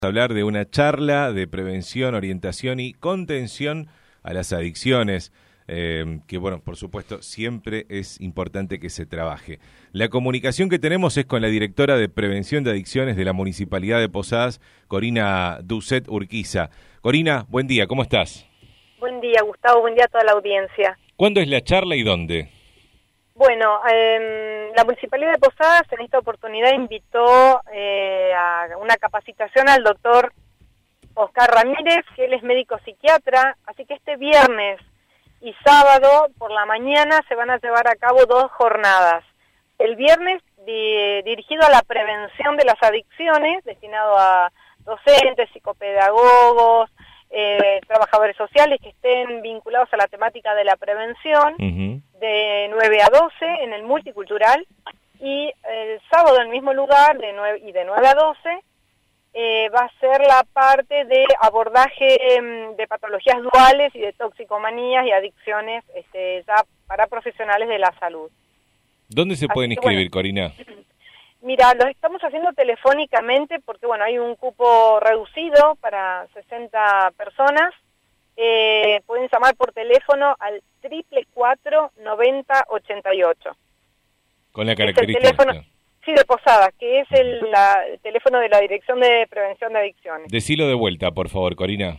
Hablar de una charla de prevención, orientación y contención a las adicciones, que bueno, por supuesto, siempre es importante que se trabaje. La comunicación que tenemos es con la directora de Prevención de Adicciones de la Municipalidad de Posadas, Corina Doucet Urquiza. Corina, buen día, ¿cómo estás? Buen día, Gustavo, buen día a toda la audiencia. ¿Cuándo es la charla y dónde? Bueno, la Municipalidad de Posadas en esta oportunidad invitó a una capacitación al doctor Oscar Ramírez, que él es médico psiquiatra, así que este viernes y sábado por la mañana se van a llevar a cabo 2 jornadas. El viernes dirigido a la prevención de las adicciones, destinado a docentes, psicopedagogos, trabajadores sociales que estén vinculados a la temática de la prevención, de 9 a 12 en el multicultural, y el sábado en el mismo lugar, de 9 a 12, va a ser la parte de abordaje de patologías duales y de toxicomanías y adicciones ya para profesionales de la salud. ¿Dónde se pueden inscribir, Corina? Mira, lo estamos haciendo telefónicamente porque, bueno, hay un cupo reducido para 60 personas. Pueden llamar por teléfono al 444-9088. Con la característica. Sí, de Posadas, que es el teléfono de la Dirección de Prevención de Adicciones. Decilo de vuelta, por favor, Corina.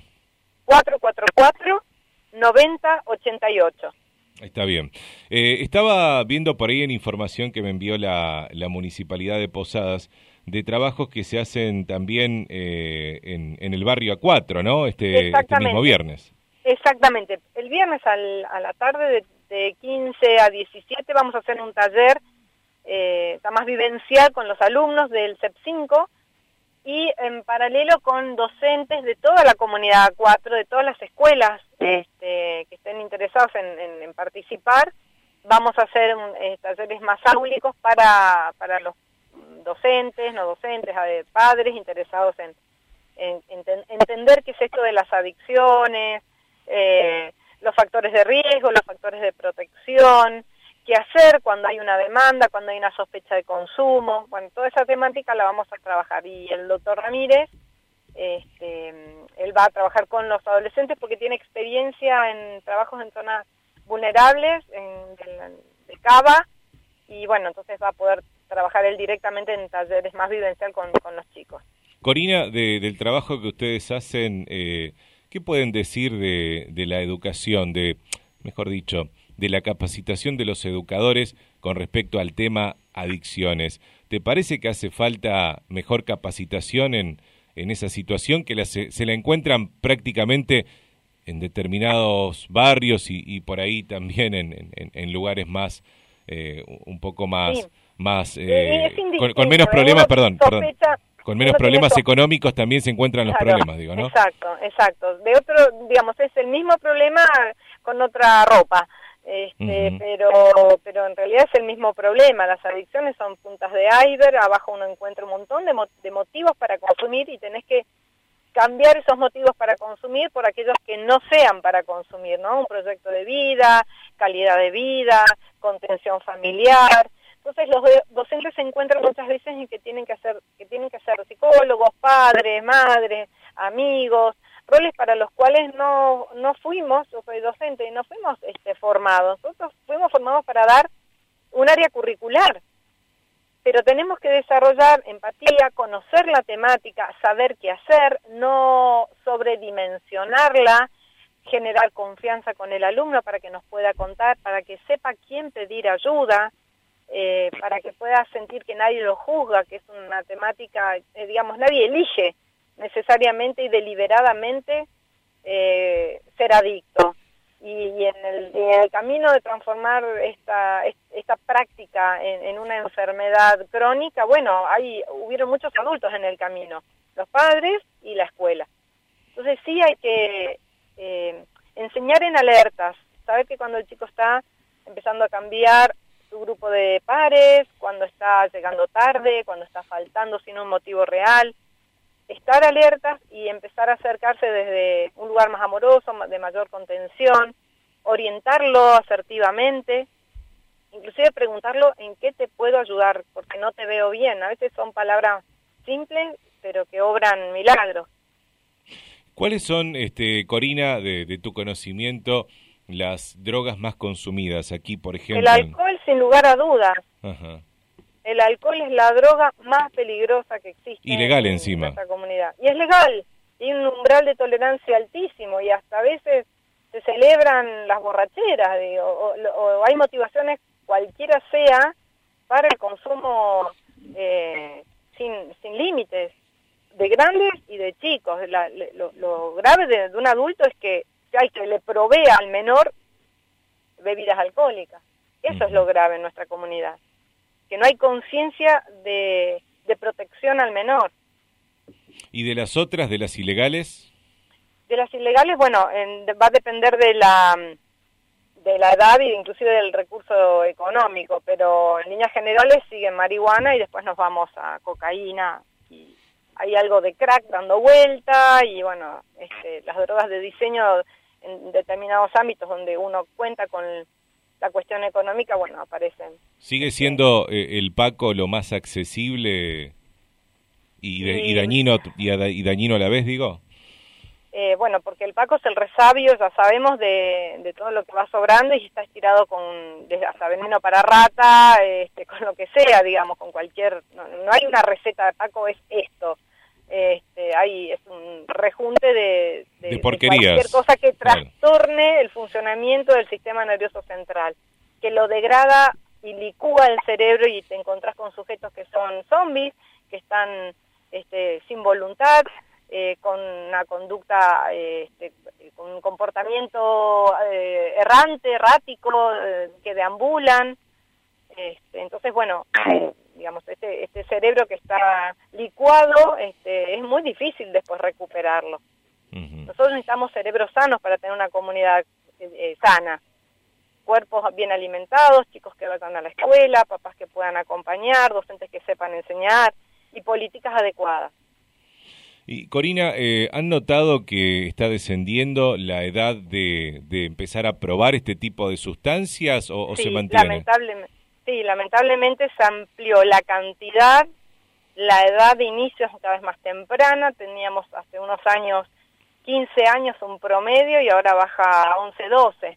444-9088. Está bien. Estaba viendo por ahí en información que me envió la Municipalidad de Posadas de trabajos que se hacen también en el barrio A4, ¿no? Este mismo viernes. Exactamente. El viernes a la tarde de 15 a 17 vamos a hacer un taller más vivencial con los alumnos del CEP5 y en paralelo con docentes de toda la comunidad A4, de todas las escuelas que estén interesados en participar. Vamos a hacer talleres más áulicos para los docentes, no docentes, padres interesados en entender qué es esto de las adicciones, los factores de riesgo, los factores de protección, qué hacer cuando hay una demanda, cuando hay una sospecha de consumo. Bueno, toda esa temática la vamos a trabajar. Y el doctor Ramírez, él va a trabajar con los adolescentes porque tiene experiencia en trabajos en zonas vulnerables, de Cava, y bueno, entonces va a poder trabajar él directamente en talleres más vivencial con los chicos. Corina, del trabajo que ustedes hacen, ¿qué pueden decir de la educación, mejor dicho, de la capacitación de los educadores con respecto al tema adicciones? ¿Te parece que hace falta mejor capacitación en esa situación que se la encuentran prácticamente en determinados barrios y por ahí también en lugares más, un poco más, sí, con menos problemas, con menos problemas económicos también se encuentran los problemas, digo, ¿no? Exacto. De otro, digamos, es el mismo problema con otra ropa. Pero en realidad es el mismo problema. Las adicciones son puntas de iceberg, abajo uno encuentra un montón de motivos para consumir y tenés que cambiar esos motivos para consumir por aquellos que no sean para consumir, ¿no? Un proyecto de vida, calidad de vida, contención familiar. Entonces los docentes se encuentran muchas veces en que tienen que ser psicólogos, padres, madres, amigos, roles para los cuales no fuimos, yo soy docente, no fuimos formados. Nosotros fuimos formados para dar un área curricular, pero tenemos que desarrollar empatía, conocer la temática, saber qué hacer, no sobredimensionarla, generar confianza con el alumno para que nos pueda contar, para que sepa quién pedir ayuda, para que pueda sentir que nadie lo juzga, que es una temática, digamos, nadie elige necesariamente y deliberadamente ser adicto. Y en el camino de transformar esta práctica en una enfermedad crónica, bueno, hubieron muchos adultos en el camino, los padres y la escuela. Entonces sí hay que enseñar en alertas, saber que cuando el chico está empezando a cambiar su grupo de pares, cuando está llegando tarde, cuando está faltando sin un motivo real, estar alertas y empezar a acercarse desde un lugar más amoroso, de mayor contención, orientarlo asertivamente, inclusive preguntarlo en qué te puedo ayudar, porque no te veo bien. A veces son palabras simples pero que obran milagros. ¿Cuáles son, Corina, de tu conocimiento, las drogas más consumidas aquí, por ejemplo? El alcohol, sin lugar a dudas. Ajá. El alcohol es la droga más peligrosa que existe Ilegal en encima. nuestra comunidad. Y es legal, tiene un umbral de tolerancia altísimo y hasta a veces se celebran las borracheras, o hay motivaciones, cualquiera sea, para el consumo sin límites, de grandes y de chicos. Lo grave de un adulto es que hay que le provea al menor bebidas alcohólicas. Eso es lo grave en nuestra comunidad, que no hay conciencia de protección al menor. ¿Y de las otras, de las ilegales? De las ilegales, bueno, va a depender de la edad e inclusive del recurso económico, pero en líneas generales siguen marihuana y después nos vamos a cocaína, y hay algo de crack dando vuelta, y bueno, las drogas de diseño en determinados ámbitos donde uno cuenta con la cuestión económica, bueno, aparecen. ¿Sigue siendo el Paco lo más accesible y dañino y dañino a la vez, digo? Bueno, porque el Paco es el resabio, ya sabemos, de todo lo que va sobrando y está estirado desde hasta veneno para rata, con lo que sea, digamos, con cualquier... No hay una receta de Paco, es esto. Es un rejunte de porquerías. Cualquier cosa que trastorne el funcionamiento del sistema nervioso central, que lo degrada y licúa el cerebro, y te encontrás con sujetos que son zombies, que están sin voluntad, con una conducta, con un comportamiento errático, que deambulan. Entonces, bueno, digamos, este cerebro que está licuado, es muy difícil después recuperarlo. Nosotros necesitamos cerebros sanos para tener una comunidad sana, cuerpos bien alimentados, chicos que vayan a la escuela, papás que puedan acompañar, docentes que sepan enseñar y políticas adecuadas. Y Corina, ¿han notado que está descendiendo la edad de empezar a probar este tipo de sustancias o sí, se mantiene? Lamentablemente se amplió la cantidad, la edad de inicio es cada vez más temprana. Teníamos hace unos años 15 años un promedio y ahora baja a 11, 12.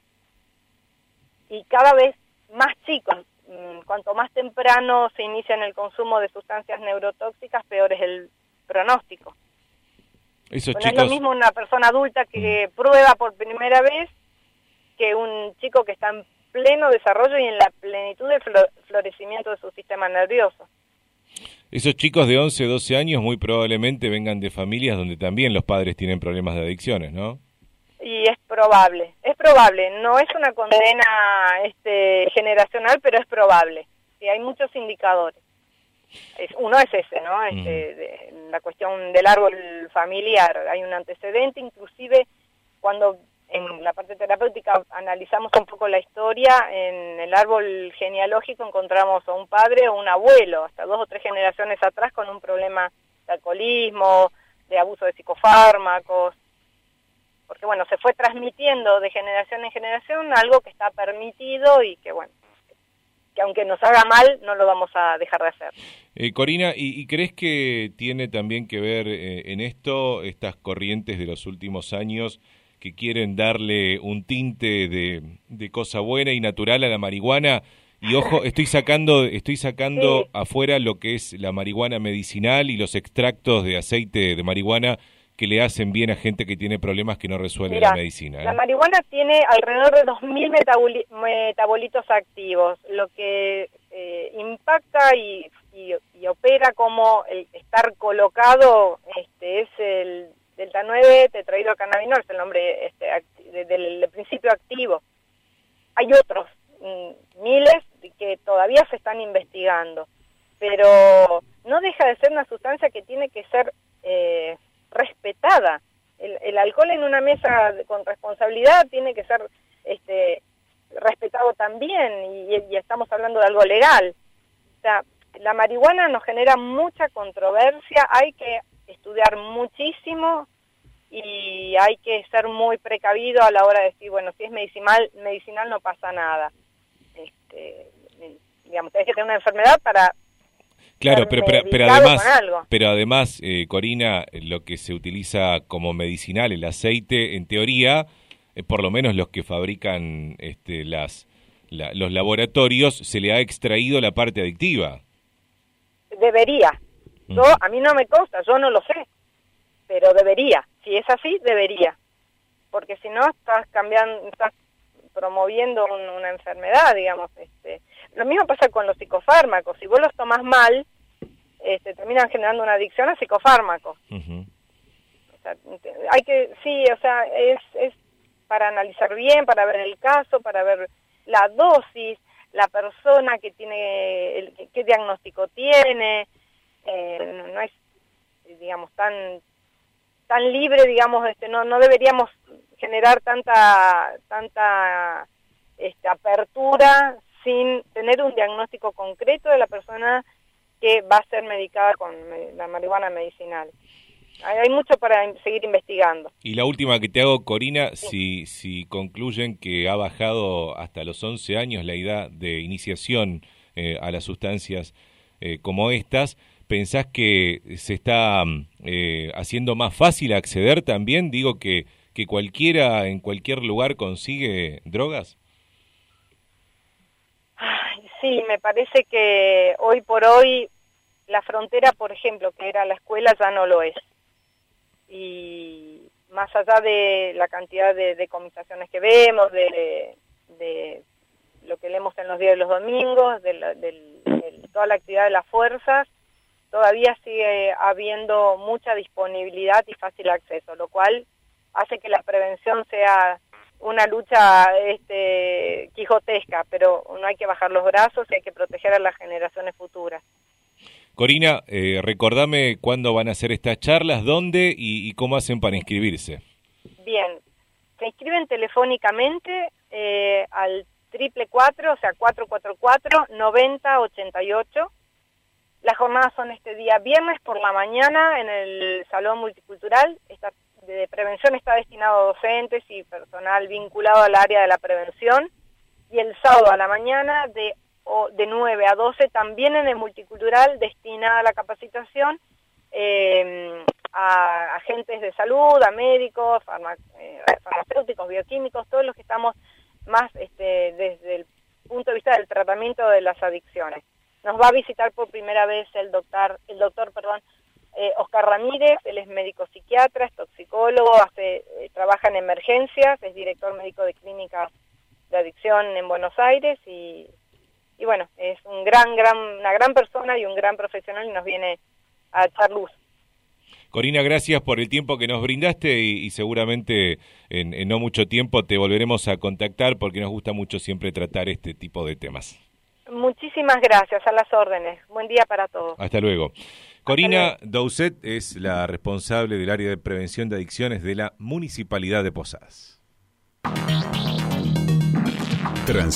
Y cada vez más chicos. Cuanto más temprano se inicia en el consumo de sustancias neurotóxicas, peor es el pronóstico. Esos No chicos... es lo mismo una persona adulta que prueba por primera vez que un chico que está en pleno desarrollo y en la plenitud del florecimiento de su sistema nervioso. Esos chicos de 11, 12 años muy probablemente vengan de familias donde también los padres tienen problemas de adicciones, ¿no? Y es probable, no es una condena generacional, pero es probable, y hay muchos indicadores. Uno es ese, ¿no? La cuestión del árbol familiar, hay un antecedente, inclusive cuando en la parte terapéutica analizamos un poco la historia, en el árbol genealógico encontramos a un padre o un abuelo, hasta 2 o 3 generaciones atrás, con un problema de alcoholismo, de abuso de psicofármacos, porque bueno, se fue transmitiendo de generación en generación algo que está permitido y que bueno, que aunque nos haga mal, no lo vamos a dejar de hacer. Corina, ¿y crees que tiene también que ver en esto, estas corrientes de los últimos años que quieren darle un tinte de cosa buena y natural a la marihuana? Y ojo, estoy sacando sí, afuera lo que es la marihuana medicinal y los extractos de aceite de marihuana que le hacen bien a gente que tiene problemas que no resuelve la medicina. La marihuana tiene alrededor de 2.000 metabolitos activos, lo que impacta y opera como el estar colocado es el delta 9 tetrahidrocannabinol, es el nombre del principio activo. Hay otros miles que todavía se están investigando, pero no deja de ser una sustancia que tiene que ser respetada. El alcohol en una mesa con responsabilidad tiene que ser respetado también, y estamos hablando de algo legal. O sea, la marihuana nos genera mucha controversia, hay que estudiar muchísimo y hay que ser muy precavido a la hora de decir, bueno, si es medicinal no pasa nada. Digamos, tenés que tener una enfermedad para Claro, ser pero medicado con algo. además, Corina, lo que se utiliza como medicinal, el aceite, en teoría, por lo menos los que fabrican los laboratorios, se le ha extraído la parte adictiva. Debería. A mí no me consta, yo no lo sé, pero debería. Si es así, debería. Porque si no, estás promoviendo una enfermedad, digamos. Lo mismo pasa con los psicofármacos. Si vos los tomás mal, terminan generando una adicción a psicofármacos. O sea, es para analizar bien, para ver el caso, para ver la dosis, la persona que tiene, qué diagnóstico tiene. No es, digamos, tan libre, digamos, no deberíamos generar tanta apertura sin tener un diagnóstico concreto de la persona que va a ser medicada con la marihuana medicinal. Hay mucho para seguir investigando. Y la última que te hago, Corina, si concluyen que ha bajado hasta los 11 años la edad de iniciación a las sustancias como estas, ¿pensás que se está haciendo más fácil acceder también? Digo que cualquiera en cualquier lugar consigue drogas. Sí, me parece que hoy por hoy la frontera, por ejemplo, que era la escuela, ya no lo es. Y más allá de la cantidad de decomisaciones que vemos, de lo que leemos en los días de los domingos, de toda la actividad de las fuerzas, todavía sigue habiendo mucha disponibilidad y fácil acceso, lo cual hace que la prevención sea una lucha quijotesca, pero no hay que bajar los brazos y hay que proteger a las generaciones futuras. Corina, recordame cuándo van a ser estas charlas, dónde y cómo hacen para inscribirse. Bien, se inscriben telefónicamente al 444, o sea, 444-9088. Las jornadas son este día viernes por la mañana en el Salón Multicultural. De prevención está destinado a docentes y personal vinculado al área de la prevención. Y el sábado a la mañana de 9 a 12 también en el Multicultural, destinada a la capacitación a agentes de salud, a médicos, farmacéuticos, bioquímicos, todos los que estamos más desde el punto de vista del tratamiento de las adicciones. Nos va a visitar por primera vez el doctor Oscar Ramírez. Él es médico psiquiatra, es toxicólogo, trabaja en emergencias, es director médico de clínicas de adicción en Buenos Aires y bueno, es una gran persona y un gran profesional y nos viene a echar luz. Corina, gracias por el tiempo que nos brindaste y seguramente en no mucho tiempo te volveremos a contactar porque nos gusta mucho siempre tratar este tipo de temas. Muchísimas gracias, a las órdenes. Buen día para todos. Hasta luego. Corina Doucet es la responsable del área de prevención de adicciones de la Municipalidad de Posadas.